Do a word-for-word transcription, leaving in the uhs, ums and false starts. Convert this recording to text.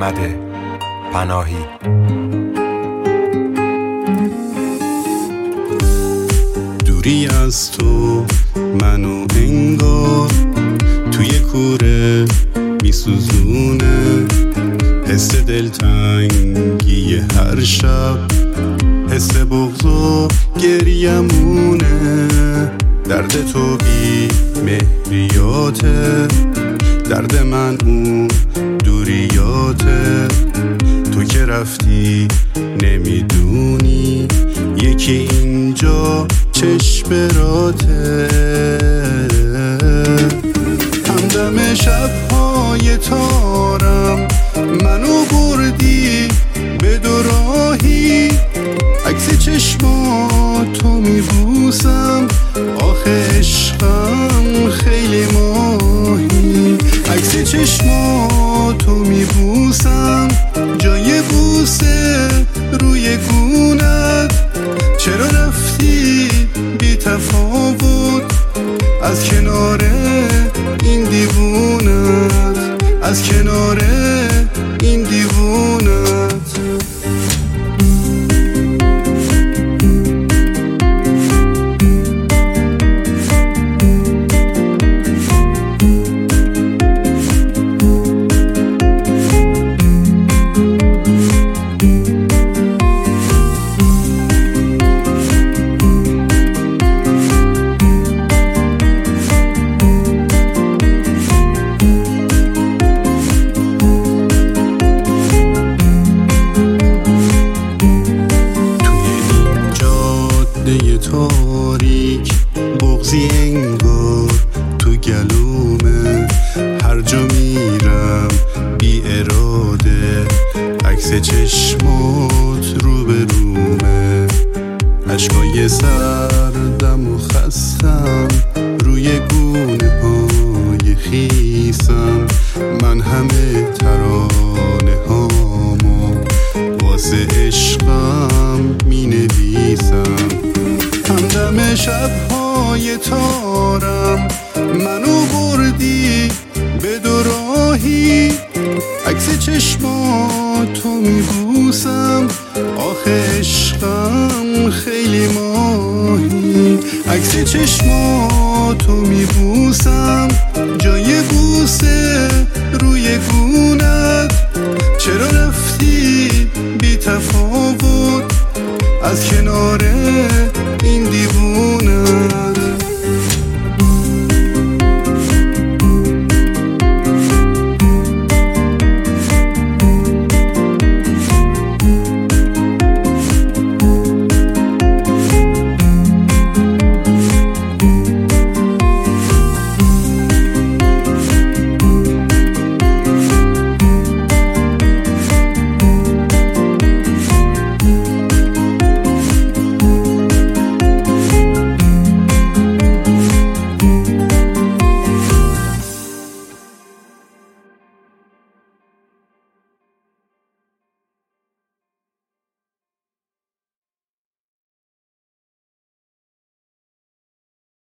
محمد پناهی. دوری از تو منو انگار توی کوره میسوزونه، حس دلتنگی هر شب، حس بغض و گریمونه. درد تو بی مهریاته، درد من اون دوریاته. تو که رفتی نمیدونی یکی اینجا چشم راته. همدم شبهای تارم منو بردی به دو راهی، عکس چشماتو میبوسم آخه عشقم خیلی ماهی. عکس چشماتو میبوسم جای بوسه روی گونت. چرا رفتی بی تفاوت از کنار این دیوونت، از کنار این دیوونت. تاریک بغضی انگار تو گلومه، هر جا میرم بی اراده عکس چشمات رو به رومه. عشقای سردم و خستم روی گونه های خیسم، من همه ترانه هامو واسه عشقم می نویسم. همدم شبهای تارم منو بردی به دو راهی، عکس چشماتو میبوسم آخه عشقم خیلی ماهی. عکس چشماتو میبوسم جای بوسه روی گونت. چرا رفتی بی تفاوت از کنار